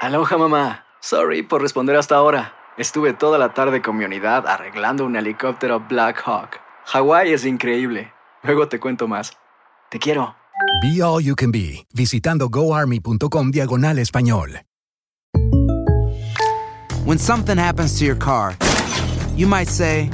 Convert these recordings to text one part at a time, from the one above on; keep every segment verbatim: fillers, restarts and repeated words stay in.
Aloha, mamá. Sorry por responder hasta ahora. Estuve toda la tarde con mi unidad arreglando un helicóptero Black Hawk. Hawái es increíble. Luego te cuento más. Te quiero. Be All You Can Be, visitando goarmy.com diagonal español. When something happens to your car, you might say,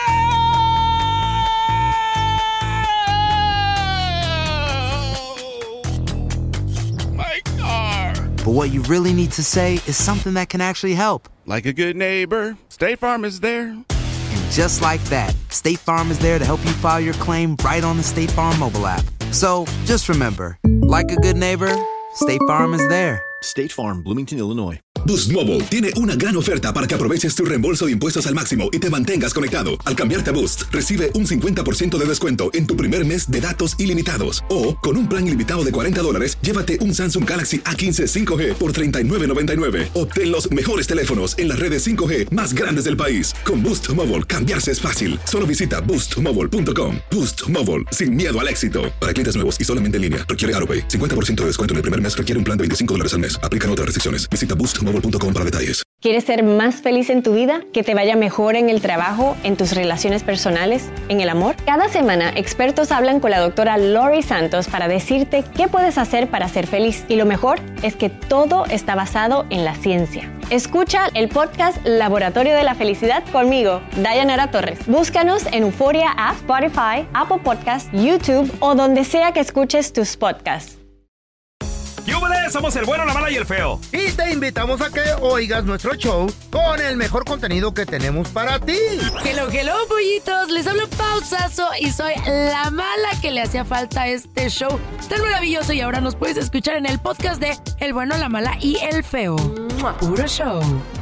but what you really need to say is something that can actually help. Like a good neighbor, State Farm is there. And just like that, State Farm is there to help you file your claim right on the State Farm mobile app. So just remember, like a good neighbor, State Farm is there. State Farm, Bloomington, Illinois. Boost Mobile tiene una gran oferta para que aproveches tu reembolso de impuestos al máximo y te mantengas conectado. Al cambiarte a Boost, recibe un cincuenta por ciento de descuento en tu primer mes de datos ilimitados. O, con un plan ilimitado de cuarenta dólares, llévate un Samsung Galaxy A quince cinco G por treinta y nueve noventa y nueve. Obtén los mejores teléfonos en las redes cinco G más grandes del país. Con Boost Mobile, cambiarse es fácil. Solo visita boost mobile punto com. Boost Mobile, sin miedo al éxito. Para clientes nuevos y solamente en línea, requiere AutoPay. cincuenta por ciento de descuento en el primer mes requiere un plan de veinticinco dólares al mes. Aplican otras restricciones. Visita boost mobile punto com para detalles. ¿Quieres ser más feliz en tu vida? ¿Que te vaya mejor en el trabajo, en tus relaciones personales, en el amor? Cada semana, expertos hablan con la doctora Lori Santos para decirte qué puedes hacer para ser feliz. Y lo mejor es que todo está basado en la ciencia. Escucha el podcast Laboratorio de la Felicidad conmigo, Dayanara Torres. Búscanos en Euforia App, Spotify, Apple Podcasts, YouTube o donde sea que escuches tus podcasts. ¡Yúbales! Somos el bueno, la mala y el feo. Y te invitamos a que oigas nuestro show con el mejor contenido que tenemos para ti. Hello, hello, pollitos. Les hablo Pausazo y soy la mala que le hacía falta a este show tan maravilloso. Y ahora nos puedes escuchar en el podcast de El bueno, la mala y el feo. Puro show.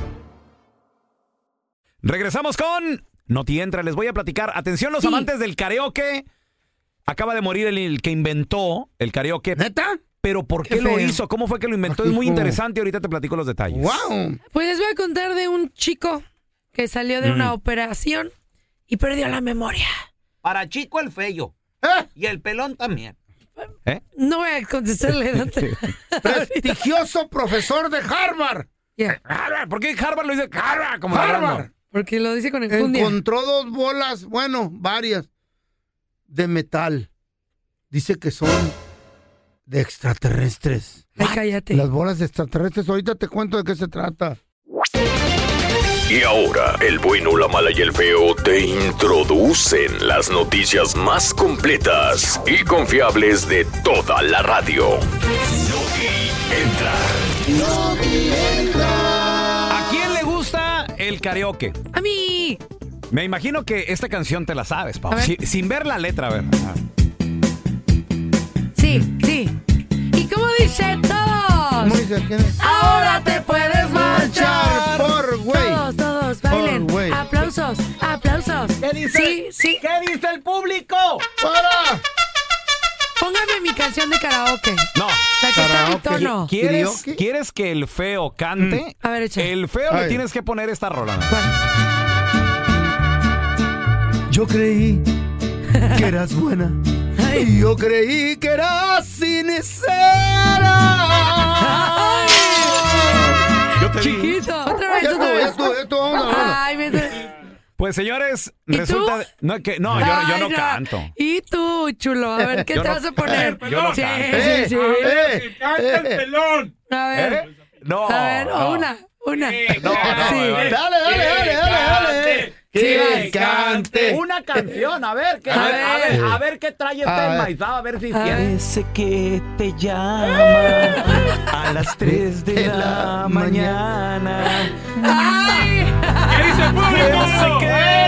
Regresamos con Noti Entra. Les voy a platicar. Atención, los Sí. amantes del karaoke. Acaba de morir el, el que inventó el karaoke. ¿Neta? Pero ¿por qué, Qué lo feo. hizo? ¿Cómo fue que lo inventó? Ay, Es muy hijo. interesante. Ahorita te platico los detalles. ¡Wow! Pues les voy a contar de un chico que salió de Mm. una operación y perdió la memoria. Para chico el feo. ¿Eh? Y el pelón también. ¿Eh? No voy a contestarle. ¿no? Prestigioso profesor de Harvard. Yeah. Harvard. ¿Por qué Harvard lo dice Harvard? Como Harvard. hablando? Porque lo dice con enjundia. Encontró dos bolas, bueno, varias, de metal. Dice que son de extraterrestres. Ay, cállate. Las bolas de extraterrestres, ahorita te cuento de qué se trata. Y ahora, el bueno, la mala y el feo te introducen las noticias más completas y confiables de toda la radio. ¿A quién le gusta el karaoke? A mí. Me imagino que esta canción te la sabes, Pau. A ver. Si- sin ver la letra, a ver. Sí, sí. ¿Y cómo dice todos? ¿Cómo dice? ¿Quién es? Ahora te puedes marchar. Por güey. Todos, todos, bailen. Por güey. Aplausos, aplausos. ¿Qué dice? Sí, sí. ¿Qué dice el público? ¡Para! Póngame mi canción de karaoke. No. La que está en mi Karaoke. tono. ¿Quieres, ¿Karaoke? ¿Quieres que el feo cante? A ver, echa. El feo Ay. le tienes que poner esta rola. Yo creí que eras buena. Y yo creí que eras sincera. Yo te vi. Chiquito. Otra vez, Ya otra estuvo, ya vez. estuvo, ya estuvo, vámonos, vámonos. Ay, me... Pues señores, ¿Y resulta... tú? No, que, no, yo, yo Ay, no canto. ¿Y tú, chulo? A ver, ¿qué Yo te no- vas a poner? Yo no sí, canto. Eh, sí, sí. eh, eh. pelón! A ver, ¿Eh? No. a ver, no. una, una. No, no, Sí. no, no. Dale, dale, dale, dale, dale. Que Sí, cante. Una canción, a ver, ¿qué, A a, ver, ver. a ver, a ver qué trae este A ver. enmaizado, a ver si A tiene. ver. Ese que te llama a las tres de la mañana. ¡Ay! ¿Qué dice el público? Ese que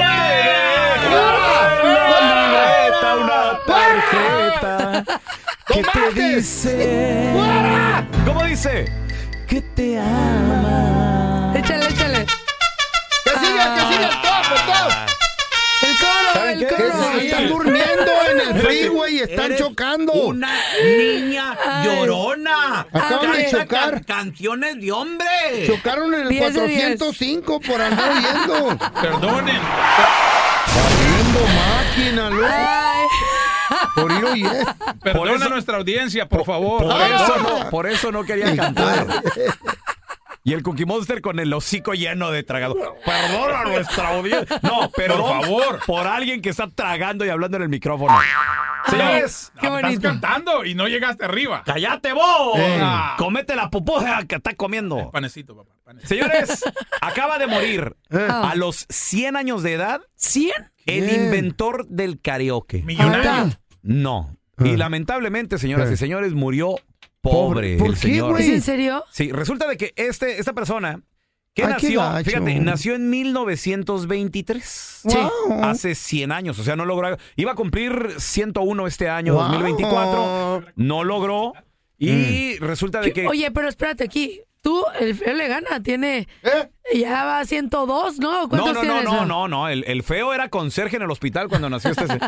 te da una tarjeta que te dice ¿Cómo dice? que te ama. Échale, échale. Que siga, que siga el top, el top. El coro, ¿Saben el qué? Que coro. se están durmiendo en el freeway y están Eres chocando. Una niña Ay. llorona. Acaban de Canta chocar. can- canciones de hombre. Chocaron en el Diez de diez. cuatrocientos cinco por andar oyendo. Perdonen. Oyendo máquina, loco. Ay. Por ir oyendo. Perdona Perdona a a nuestra audiencia, por favor. Por eso no, por eso no quería cantar. Y el Cookie Monster con el hocico lleno de tragado. Perdona a nuestra audiencia. No, pero por favor, por alguien que está tragando y hablando en el micrófono. Señores, qué bonito. Estás cantando y no llegaste arriba. ¡Cállate vos! Eh. Comete la pupuja que estás comiendo. Panecito, papá. Panecito. Señores, acaba de morir Eh. a los cien años de edad ¿cien? el Bien. inventor del karaoke. Millonario. No. Y lamentablemente, señoras Eh. y señores, murió pobre ¿Por el qué, señor. güey? ¿Es en serio? Sí, resulta de que este, esta persona que Ay, qué nació, gacho. fíjate, nació en mil novecientos veintitrés. Wow. Hace cien años, o sea, no logró. Iba a cumplir ciento uno este año, Wow. dos mil veinticuatro. No logró. Y resulta de que. Oye, pero espérate aquí. Tú, el feo le gana, tiene... ¿Eh? Ya va ciento dos, ¿no? No, ¿Cuántos no, no, tienes? no, no, no. El, el feo era conserje en el hospital cuando nació este. se-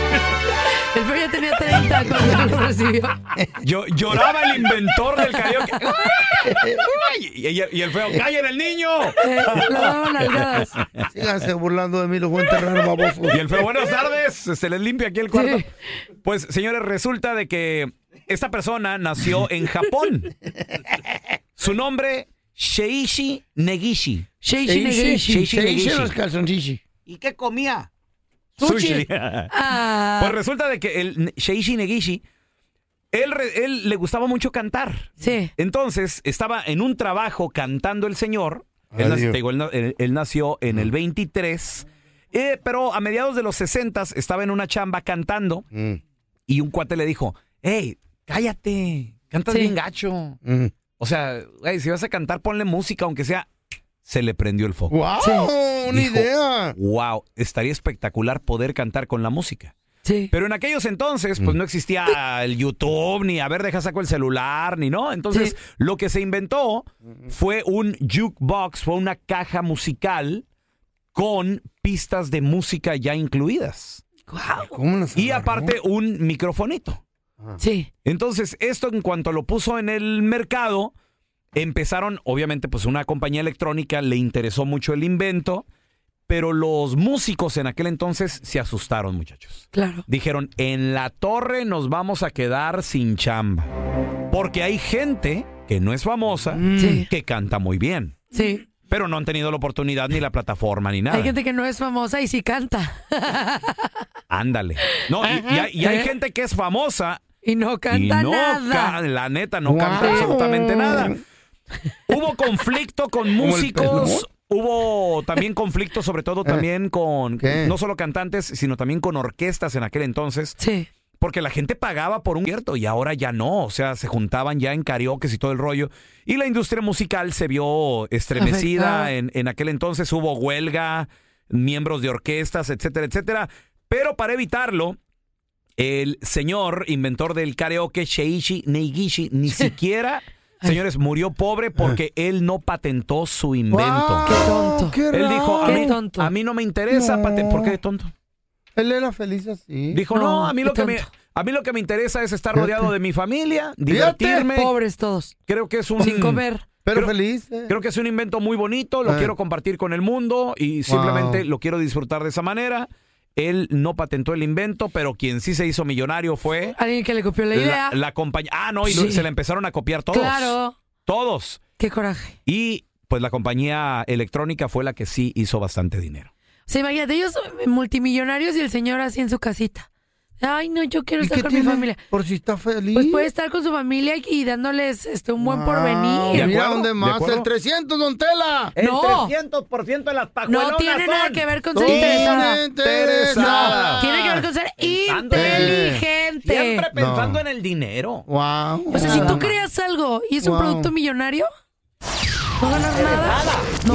El feo ya tenía treinta cuando lo recibió. Yo, lloraba el inventor del karaoke. Y, y- y el feo, ¡callen el niño! Eh, le daban nalgadas. Síganse burlando de mí, los voy a enterrar, babosos. Y el feo, buenas tardes, se les limpia aquí el cuarto. Sí. Pues, señores, resulta de que esta persona nació en Japón. Su nombre, Sheishi Negishi. Sheishi Negishi. Sheishi Negishi. los calzoncillos. ¿Y qué comía? Sushi. Sushi. Ah. Pues resulta de que el Sheishi Negishi, él, re- él le gustaba mucho cantar. Sí. Entonces, estaba en un trabajo cantando el señor. Él, Adiós. nac- te digo, él na- él- él nació en el veintitrés, eh, pero a mediados de los sesenta estaba en una chamba cantando Mm, y un cuate le dijo, hey, cállate, cantas Sí. bien gacho. mm. O sea, hey, si vas a cantar, ponle música, aunque sea... Se le prendió el foco. ¡Wow! Sí. ¡Una Dijo, idea! Wow, estaría espectacular poder cantar con la música. Sí. Pero en aquellos entonces, pues no existía el YouTube, ni a ver, deja saco el celular, ni no. Entonces, Sí. lo que se inventó fue un jukebox, fue una caja musical con pistas de música ya incluidas. Wow. ¿Cómo las Y agarró? aparte, un microfonito. Sí. Entonces, esto en cuanto lo puso en el mercado, empezaron, obviamente, pues una compañía electrónica le interesó mucho el invento, pero los músicos en aquel entonces se asustaron, muchachos. Claro. Dijeron, en la torre nos vamos a quedar sin chamba. Porque hay gente que no es famosa, Sí. que canta muy bien. Sí. Pero no han tenido la oportunidad ni la plataforma ni nada. Hay gente que no es famosa y sí canta. Ándale. No, y, y hay, y hay ¿Eh? gente que es famosa Y no y canta no nada. ca- la neta, no Wow. canta absolutamente nada. Hubo conflicto con el músicos, hubo también conflicto sobre todo también con, ¿Qué? no solo cantantes, sino también con orquestas en aquel entonces. Sí. Porque la gente pagaba por un concierto y ahora ya no. O sea, se juntaban ya en karaoke y todo el rollo. Y la industria musical se vio estremecida. Afectada. En, en aquel entonces hubo huelga, miembros de orquestas, etcétera, etcétera. Pero para evitarlo, el señor inventor del karaoke, Sheishi Negishi, ni siquiera, señores, murió pobre porque él no patentó su invento. Wow, Qué tonto. qué Él dijo, a Qué mí, tonto. a mí no me interesa No. patentar. ¿Por qué tonto? Él era feliz así. Dijo, No, no, a mí, qué lo que me, tonto. a mí lo que me interesa es estar Fíjate. rodeado de mi familia, Fíjate. divertirme. Pobres todos. Creo que es un... Sin comer. Pero creo- feliz. eh. Creo que es un invento muy bonito, lo Eh. quiero compartir con el mundo y simplemente Wow. lo quiero disfrutar de esa manera. Él no patentó el invento, pero quien sí se hizo millonario fue Alguien que le copió la idea. la, la compañía. Ah, no, y Sí. se le empezaron a copiar todos. Claro. Todos. Qué coraje. Y pues la compañía electrónica fue la que sí hizo bastante dinero. O sea, imagínate, ellos eh, multimillonarios y el señor así en su casita. Ay, no, yo quiero ¿Y estar qué con mi tiene? familia. Por si está feliz. Pues puede estar con su familia y, y dándoles este un buen Wow. porvenir. Mira acuerdo? dónde ¿De más. acuerdo? El trescientos, don Tela. El No. trescientos por ciento de las No tiene nada que ver con ser Son interesada. interesadas. Tiene que ver con ser Pensando- inteligente. Siempre pensando No. en el dinero. Wow. O sea, si tú creas algo y es un Wow. producto millonario, no ganas nada.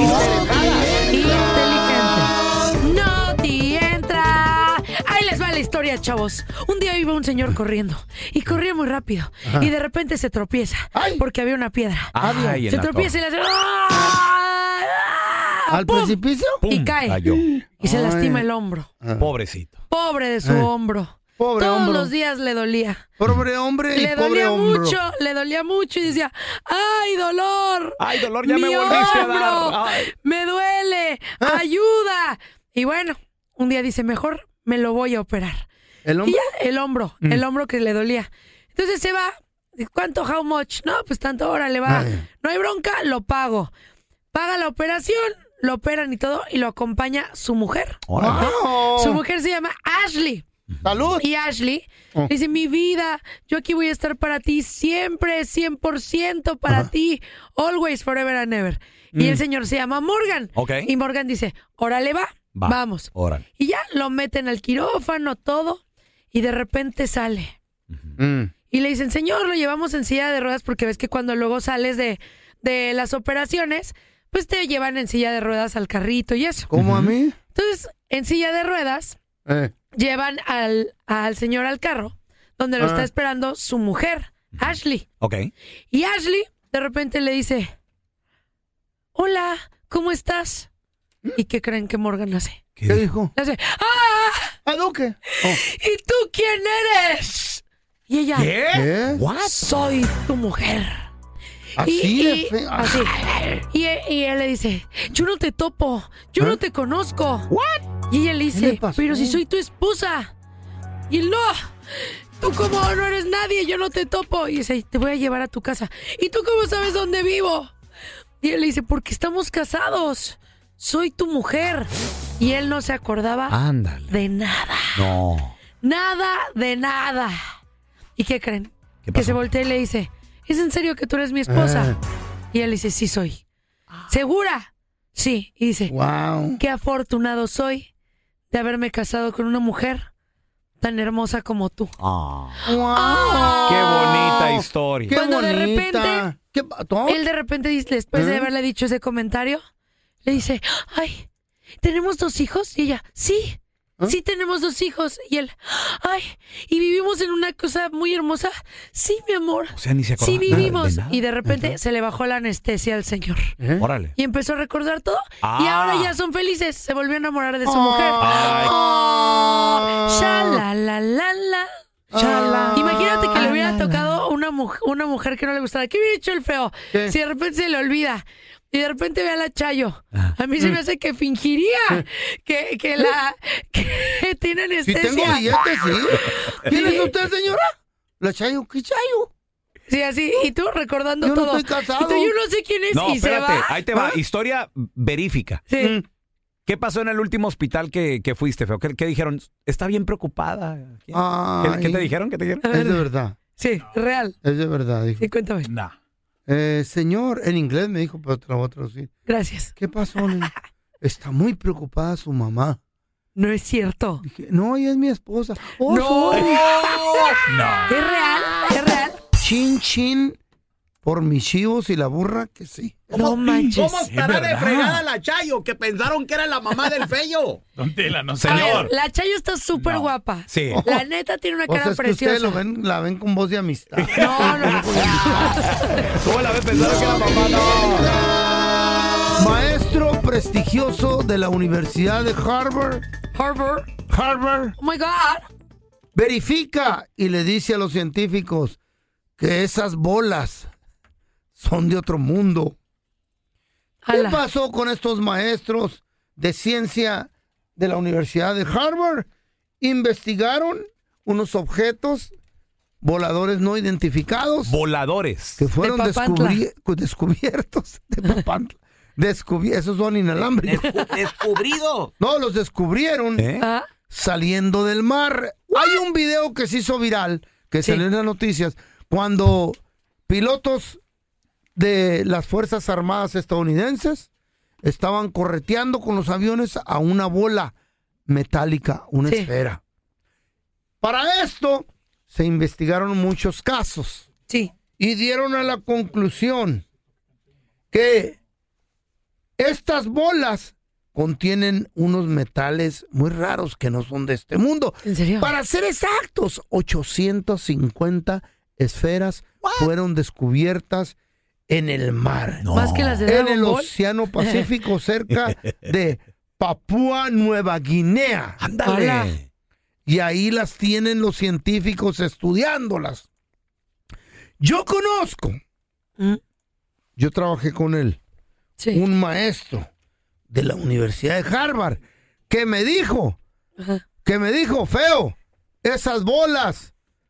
No. Inteligente. No te entra. Ahí les va la historia, chavos. Un día iba un señor corriendo y corría muy rápido Ajá. y de repente se tropieza Ay. porque había una piedra. Ay, en Se la tropieza y le hace ¡ah! ¿Al ¡Pum! precipicio? torre. y ¡Pum! cae. Cayó. Y se Ay. lastima el hombro. Pobrecito. Pobre de su Ay. hombro. Pobre Todos hombro. los días le dolía. Pobre hombre y Le pobre dolía hombro. mucho, le dolía mucho y decía, ¡ay, dolor! Ay, dolor, ya ¡Mi me volviste a hombro! dar. Ay. ¡Me duele! ¡Ayuda! Y bueno, un día dice, mejor me lo voy a operar. ¿El Y hombre? ya, el hombro, Mm. el hombro que le dolía. Entonces se va, ¿Cuánto? How much? No, pues tanto, órale, va. Ay. No hay bronca, lo pago. Paga la operación, lo operan y todo, y lo acompaña su mujer. Wow. Su mujer se llama Ashley. ¡Salud! Y Ashley Oh. dice, mi vida, yo aquí voy a estar para ti siempre, cien por ciento para Ajá. ti, always, forever and ever. Y Mm. el señor se llama Morgan. Ok. Y Morgan dice, órale va, Va. vamos. Órale. Y ya lo meten al quirófano, todo, y de repente sale. Mm. Y le dicen, señor, lo llevamos en silla de ruedas porque ves que cuando luego sales de, de las operaciones, pues te llevan en silla de ruedas al carrito y eso. ¿Cómo a mí? Entonces, en silla de ruedas, Eh. llevan al, al señor al carro, donde lo Ah. está esperando su mujer, Ashley. Ok. Y Ashley, de repente le dice, hola, ¿cómo estás? ¿Y qué creen que Morgan hace? ¿Qué dijo? Le hace, ¡ah! ¿A Duque? Oh. ¿Y tú quién eres? Y ella, ¿Qué? What? soy tu mujer. Así y, de y- feo. así. Y, y él le dice, yo no te topo, yo no te conozco. What? Y ella le ¿Qué dice, le pasó? pero si soy tu esposa. Y él, no, tú como no eres nadie, yo no te topo. Y dice, te voy a llevar a tu casa. ¿Y tú cómo sabes dónde vivo? Y él le dice, porque estamos casados, soy tu mujer. Y él no se acordaba Ándale. de nada, No. nada de nada. ¿Y qué creen? ¿Qué Que pasó? se voltea y le dice, ¿es en serio que tú eres mi esposa? Eh. Y él dice, sí soy. ¿Segura? Sí. Y dice, Wow. qué afortunado soy de haberme casado con una mujer tan hermosa como tú. Ah. Wow. Qué bonita historia. Qué Cuando de bonita. repente- ¿Qué pasó? Él de repente, dice, después de ¿Eh? haberle dicho ese comentario, le dice, ay, ¿tenemos dos hijos? Y ella, sí, ¿Eh? sí tenemos dos hijos. Y él, ay, ¿y vivimos en una cosa muy hermosa? Sí, mi amor. O sea, ni se acordaba Sí vivimos. de nada. Y de repente se le bajó la anestesia al señor. ¿Eh? Órale. Y empezó a recordar todo. Ah. Y ahora ya son felices. Se volvió a enamorar de su Ay. mujer. Ay. Oh, shalalala. Shala. Imagínate que le hubiera tocado una, muj- una mujer que no le gustara. ¿Qué hubiera hecho el feo? ¿Qué? Si de repente se le olvida y de repente ve a la Chayo. A mí se me hace que fingiría que, que la que tiene Si anestesia. tengo billetes, sí. ¿Quién es Sí. usted, señora? La Chayo. ¿Qué Chayo? Sí, así. Y tú recordando Yo no todo. estoy casado. Y tú, yo no sé quién es. No, y se espérate. va. Ahí te va. ¿Ah? Historia verífica. Sí. Mm. ¿Qué pasó en el último hospital que, que fuiste, feo? ¿Qué, qué dijeron? Está bien preocupada. ¿Qué, Ay. qué te dijeron? ¿Qué te dijeron? A ver. Es de verdad. Sí, real. Es de verdad, dijo. Sí, cuéntame. Nah. Eh, señor, en inglés me dijo, pero te lo voy a traducir. Gracias. ¿Qué pasó, nene? Está muy preocupada su mamá. No es cierto. Dije, no, ella es mi esposa. Oh, No. sorry. ¿Es real? ¿Es real? Chin, chin, por mis chivos y la burra, que sí. No manches. ¿Cómo estará Es de verdad. fregada la Chayo que pensaron que era la mamá del Feyo? Don Tela, no A sé. Señor. ver, la Chayo está súper No. guapa. Sí. La neta tiene una O sea, cara es que preciosa. ustedes lo ven, la ven con voz de amistad. No, no. ¿Cómo la ves pensando que era mamá? No. Maestro prestigioso de la Universidad de Harvard, Harvard. Harvard, Oh my God. verifica y le dice a los científicos que esas bolas son de otro mundo. ¿Qué Ala. pasó con estos maestros de ciencia de la Universidad de Harvard? Investigaron unos objetos voladores no identificados Voladores. que fueron De Papantla. descubri- descubiertos de Papantla. Descubri- esos son inalámbricos. Descubrido. No, los descubrieron ¿Eh? Ah, saliendo del mar. Hay un video que se hizo viral, que Sí. salió en las noticias, cuando pilotos de las Fuerzas Armadas estadounidenses estaban correteando con los aviones a una bola metálica, una Sí. esfera. Para esto se investigaron muchos casos sí. y dieron a la conclusión que estas bolas contienen unos metales muy raros que no son de este mundo. ¿En serio? Para ser exactos, ochocientas cincuenta esferas fueron descubiertas en el mar. Más que las de En Dragon el Ball. Océano Pacífico, cerca de Papúa Nueva Guinea. Ándale. Hola. Y ahí las tienen los científicos estudiándolas. Yo conozco, Mm, yo trabajé con él, sí. un maestro de la Universidad de Harvard que me dijo, Ajá. que me dijo, feo, esas bolas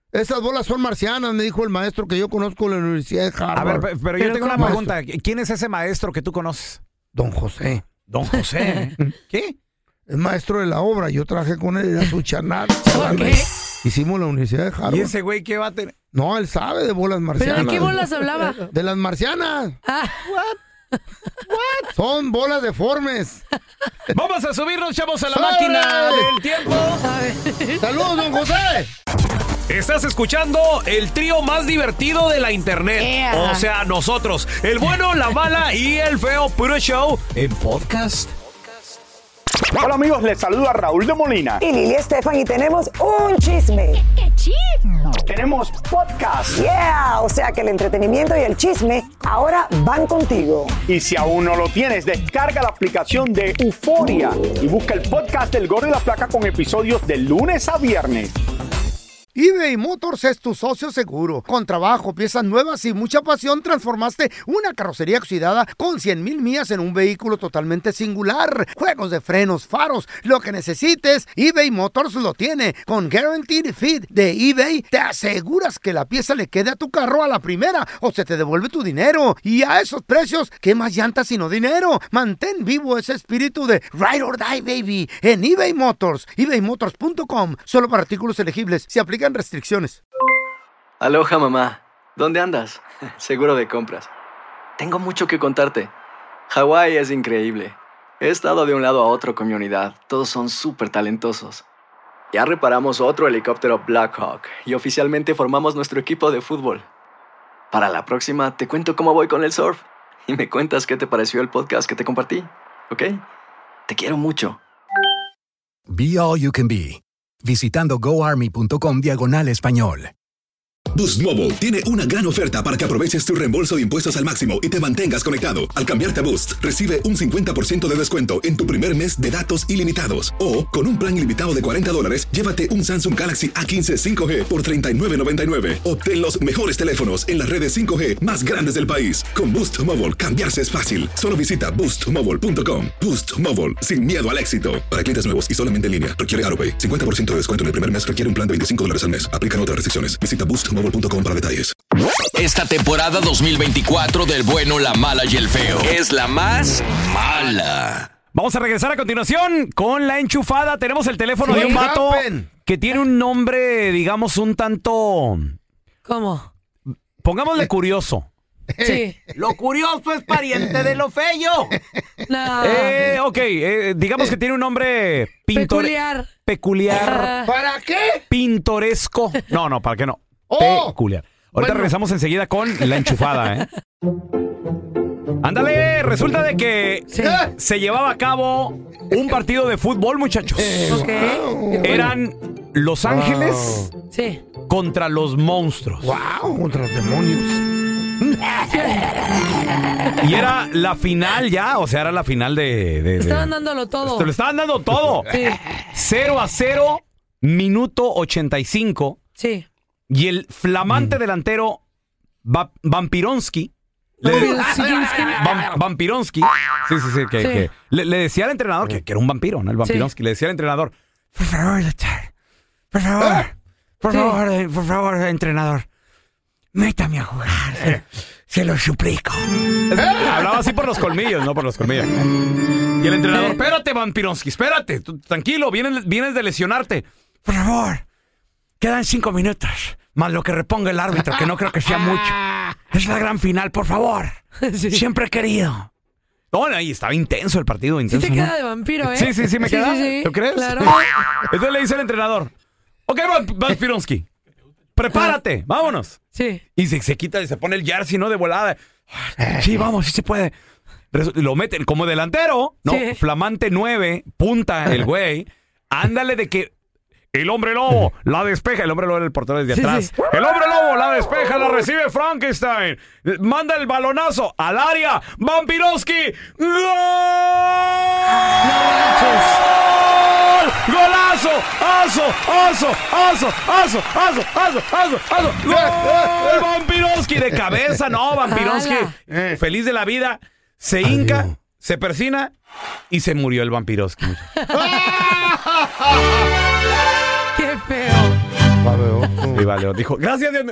Esas bolas son marcianas, me dijo el maestro que yo conozco en la Universidad de Harvard. A ver, pe- pero yo ¿Pero tengo una cómo? pregunta. ¿Quién es ese maestro que tú conoces? Don José. Don José. ¿Qué? Es maestro de la obra. Yo trabajé con él, era su charnal. Hicimos la Universidad de Harvard. ¿Y ese güey qué va a tener? No, él sabe de bolas marcianas. ¿Pero de qué bolas hablaba? De las marcianas. Ah. What? What? Son bolas deformes. Vamos a subirnos, chavos, a la ¡Sobre! máquina del tiempo. ¡Saludos, don José! Estás escuchando el trío más divertido de la internet. Yeah. O sea, nosotros, el bueno, la mala y el feo puro show en podcast. Hola amigos, les saluda Raúl de Molina. Y Lili Estefan y tenemos un chisme. ¿Qué chisme? Tenemos podcast. Yeah, o sea que el entretenimiento y el chisme ahora van contigo. Y si aún no lo tienes, descarga la aplicación de Euforia y busca el podcast del Gordo y la Flaca con episodios de lunes a viernes. eBay Motors es tu socio seguro. Con trabajo, piezas nuevas y mucha pasión, transformaste una carrocería oxidada con cien mil millas en un vehículo totalmente singular. Juegos de frenos, faros, lo que necesites, eBay Motors lo tiene. Con Guaranteed Fit de eBay, te aseguras que la pieza le quede a tu carro a la primera o se te devuelve tu dinero. Y a esos precios, ¿qué más llantas sino dinero? Mantén vivo ese espíritu de Ride or Die, baby, en eBay Motors. eBay Motors punto com. Solo para artículos elegibles. Se aplican restricciones. Aloha, mamá. ¿Dónde andas? Seguro de compras. Tengo mucho que contarte. Hawái es increíble. He estado de un lado a otro con mi unidad. Todos son súper talentosos. Ya reparamos otro helicóptero Black Hawk y oficialmente formamos nuestro equipo de fútbol. Para la próxima te cuento cómo voy con el surf y me cuentas qué te pareció el podcast que te compartí, ¿ok? Te quiero mucho. Be All You Can Be. Visitando goarmy.com diagonal español. Boost Mobile tiene una gran oferta para que aproveches tu reembolso de impuestos al máximo y te mantengas conectado. Al cambiarte a Boost, recibe un cincuenta por ciento de descuento en tu primer mes de datos ilimitados. O, con un plan ilimitado de cuarenta dólares, llévate un Samsung Galaxy A quince cinco G por treinta y nueve noventa y nueve. Obtén los mejores teléfonos en las redes cinco G más grandes del país. Con Boost Mobile, cambiarse es fácil. Solo visita boost mobile punto com. Boost Mobile, sin miedo al éxito. Para clientes nuevos y solamente en línea, requiere AutoPay. cincuenta por ciento de descuento en el primer mes requiere un plan de veinticinco dólares al mes. Aplican otras restricciones. Visita boost mobile punto com para detalles. Esta temporada dos mil veinticuatro del bueno, la mala y el feo es la más mala. Vamos a regresar a continuación con la enchufada. Tenemos el teléfono Sí, de un vato happen. que tiene un nombre, digamos, un tanto... ¿Cómo? Pongámosle curioso. Sí. Lo curioso es pariente de lo feo. No. Eh, ok, eh, digamos que tiene un nombre pintor- Peculiar. peculiar, ¿Para qué? pintoresco. No, no, ¿para qué no? Oh. Peculiar. Ahorita Bueno. regresamos enseguida con la enchufada, ¿eh? Ándale, resulta de que Sí. se llevaba a cabo un partido de fútbol, muchachos. Ok. Eran Los Ángeles Sí. contra los monstruos. Wow, contra los demonios. Y era la final ya, o sea, era la final de... de- de- Estaban dándolo todo. Te lo estaban dando todo. Sí. cero a cero, minuto ochenta y cinco. Sí. Y el flamante delantero Va- Vampironsky. Le, Vampironsky. Vam- Vampironsky. Sí, sí, sí. Que, Sí. que le, le decía al entrenador que, que era un vampiro, ¿no? El Vampironsky. Le decía al entrenador: Por favor, doctor. Por favor. Por Sí. favor, eh, por favor, entrenador. Métame a jugar. Se, se lo suplico. Hablaba así por los colmillos, no por los colmillos. Y el entrenador: Espérate, Vampironsky, espérate. Tú, tranquilo, vienes, vienes de lesionarte. Por favor. Quedan cinco minutos. Más lo que reponga el árbitro, que no creo que sea mucho. Es la gran final, por favor. Sí. Siempre he querido. No, ahí estaba intenso el partido, Sí intenso. te ¿no? queda de vampiro, ¿eh? Sí, sí, sí, me queda. Sí, sí. ¿Tú crees? Claro. Entonces le dice al entrenador: Ok, Vampironsky, prepárate, vámonos. Sí. Y se, se quita y se pone el jersey, ¿no? De volada. Sí, vamos, sí se puede. Resu- Lo meten como delantero, ¿no? Sí. Flamante nueve, punta el güey. Ándale de que el hombre lobo la despeja. El hombre lobo era el portero desde Sí, atrás. sí. El hombre lobo la despeja, la recibe Frankenstein. Manda el balonazo al área. Vampironsky. ¡Gol! ¡Golazo! ¡Aso! ¡Aso! ¡Aso! ¡Aso! ¡Aso! ¡Aso! ¡Aso! ¡Aso! ¡Gol! Vampironsky de cabeza. No, Vampironsky. ¡Hala! Feliz de la vida. Se hinca, se persina y se murió el Vampironsky. Qué feo. Viva León. Dijo, gracias, Dios mío.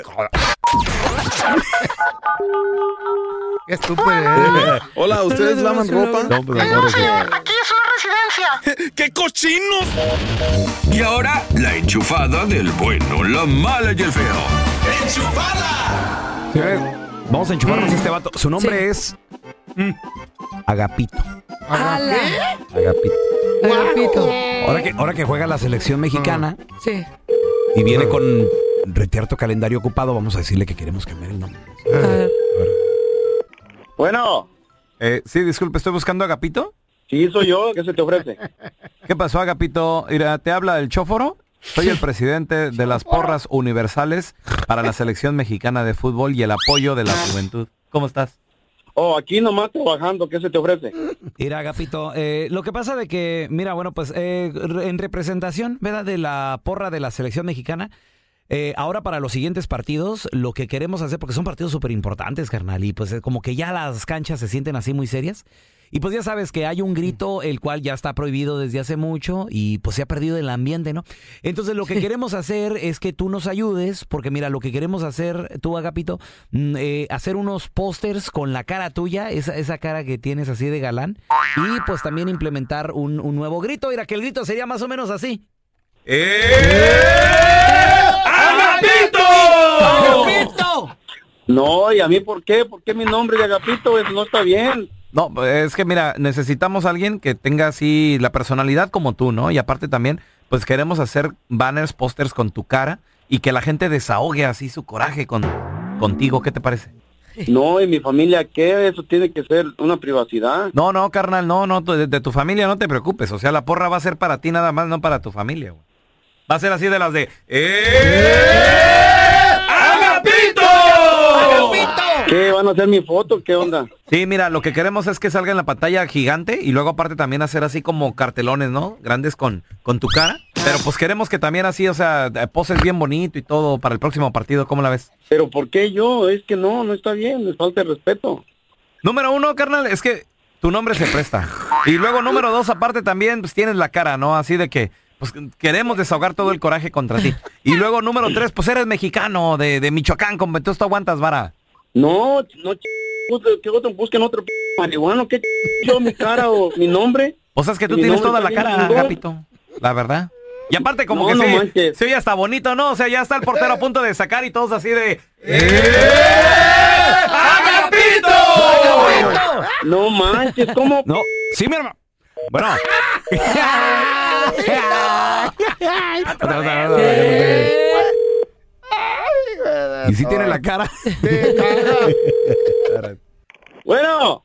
Qué estúpido. ¿eh? Hola, ¿ustedes lavan ropa? No, pues amor, sí. Aquí es una residencia. ¡Qué cochinos! Y ahora, la enchufada del bueno, la mala y el feo. ¡Enchufada! Señores, vamos a enchufarnos a este vato. Su nombre es mm, Agapito. ¡Hala! Agapito. Agapito. Ahora que, ahora que juega la selección mexicana Sí. y viene con retierto calendario ocupado, vamos a decirle que queremos cambiar el nombre. A ver. Bueno, Eh, sí, disculpe, ¿estoy buscando a Agapito? sí, soy yo. ¿Qué se te ofrece? ¿Qué pasó, Agapito? Mira, ¿te habla el chóforo? Soy el presidente de las porras universales para la selección mexicana de fútbol y el apoyo de la juventud. ¿Cómo estás? Oh, aquí nomás trabajando. ¿Qué se te ofrece? Mira, Agapito, eh, lo que pasa de que, mira, bueno, pues eh, en representación, ¿verdad?, de la porra de la selección mexicana, eh, ahora para los siguientes partidos, lo que queremos hacer, porque son partidos súper importantes, carnal, y pues eh, como que ya las canchas se sienten así muy serias, y pues ya sabes que hay un grito el cual ya está prohibido desde hace mucho y pues se ha perdido el ambiente, ¿no? Entonces lo que queremos hacer es que tú nos ayudes, porque mira, lo que queremos hacer, tú, Agapito, mm, eh, hacer unos pósters con la cara tuya, esa, esa cara que tienes así de galán, y pues también implementar un, un nuevo grito. Mira, que el grito sería más o menos así. ¡Agapito! ¡Agapito! No, ¿y a mí por qué? ¿Por qué mi nombre de Agapito? Eso no está bien. No, es que mira, necesitamos a alguien que tenga así la personalidad como tú, ¿no? Y aparte también, pues queremos hacer banners, pósters con tu cara y que la gente desahogue así su coraje con, contigo. ¿Qué te parece? No, ¿y mi familia qué? Eso tiene que ser una privacidad. No, no, carnal, no, no, de, de tu familia no te preocupes. O sea, la porra va a ser para ti nada más, no para tu familia, güey. Va a ser así de las de... ¡Agapito! ¿Qué? ¿Van a hacer mi foto? ¿Qué onda? Sí, mira, lo que queremos es que salga en la pantalla gigante y luego aparte también hacer así como cartelones, ¿no? Grandes con, con tu cara. Pero pues queremos que también así, o sea, poses bien bonito y todo para el próximo partido. ¿Cómo la ves? ¿Pero por qué yo? Es que no, no está bien, me falta el respeto. Número uno, carnal, es que tu nombre se presta. Y luego número dos, aparte también, pues tienes la cara, ¿no? Así de que... pues queremos desahogar todo el coraje contra ti. Y luego, número tres, pues eres mexicano, de, de Michoacán, como entonces tú aguantas, vara. No, no, ch... que otro, busquen otro p... marihuano, ¿qué ch... yo, mi cara o mi nombre? O sea, es que tú Mi tienes nombre toda la está bien cara, chingón. Agapito, la verdad. Y aparte como No, que no sí, manches. sí, ya está bonito, ¿no? O sea, ya está el portero a punto de sacar y todos así de... ¡Agapito! No manches, ¿cómo? No, sí, mi hermano. Bueno. Y si tiene la cara. Bueno.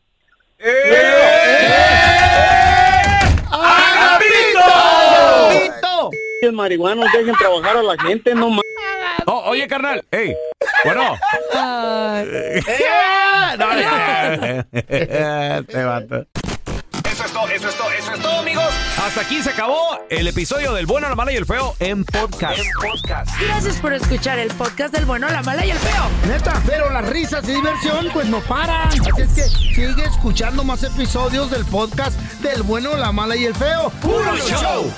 ¡Agapito! El marihuano, dejen trabajar a la gente, no más. Oh, oye, carnal. Ey, bueno. No, ya. Este vato. Eso es todo, eso es todo, eso es todo, amigos. Hasta aquí se acabó el episodio del Bueno, la Mala y el Feo en podcast. En podcast. Gracias por escuchar el podcast del bueno, la mala y el feo. Neta, pero las risas y diversión pues no paran. Así es que sigue escuchando más episodios del podcast del Bueno, la Mala y el Feo. ¡Puro show!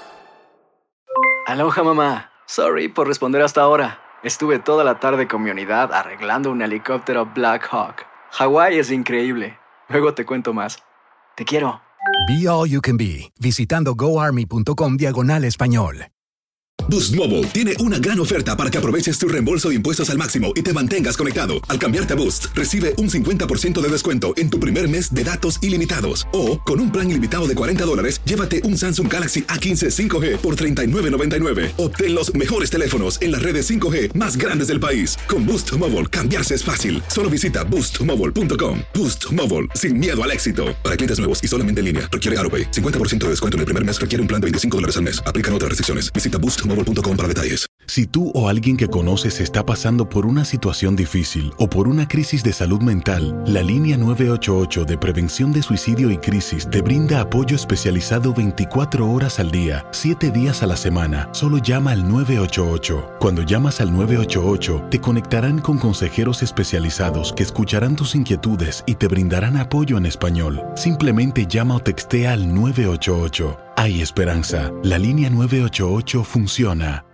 Aloha, mamá. Sorry por responder hasta ahora. Estuve toda la tarde con mi unidad arreglando un helicóptero Black Hawk. Hawái es increíble. Luego te cuento más. Te quiero. Be All You Can Be, visitando goarmy.com diagonal español. Boost Mobile tiene una gran oferta para que aproveches tu reembolso de impuestos al máximo y te mantengas conectado. Al cambiarte a Boost, recibe un cincuenta por ciento de descuento en tu primer mes de datos ilimitados. O, con un plan ilimitado de cuarenta dólares, llévate un Samsung Galaxy A quince cinco G por treinta y nueve noventa y nueve. Obtén los mejores teléfonos en las redes cinco G más grandes del país. Con Boost Mobile, cambiarse es fácil. Solo visita boost mobile punto com. Boost Mobile, sin miedo al éxito. Para clientes nuevos y solamente en línea, requiere AutoPay. cincuenta por ciento de descuento en el primer mes requiere un plan de veinticinco dólares al mes. Aplican otras restricciones. Visita boost mobile punto com para detalles. Si tú o alguien que conoces está pasando por una situación difícil o por una crisis de salud mental, la línea nueve ocho ocho de prevención de suicidio y crisis te brinda apoyo especializado veinticuatro horas al día, siete días a la semana. Solo llama al nueve ocho ocho. Cuando llamas al nueve ocho ocho, te conectarán con consejeros especializados que escucharán tus inquietudes y te brindarán apoyo en español. Simplemente llama o textea al nueve ocho ocho. Hay esperanza. La línea nueve ocho ocho funciona.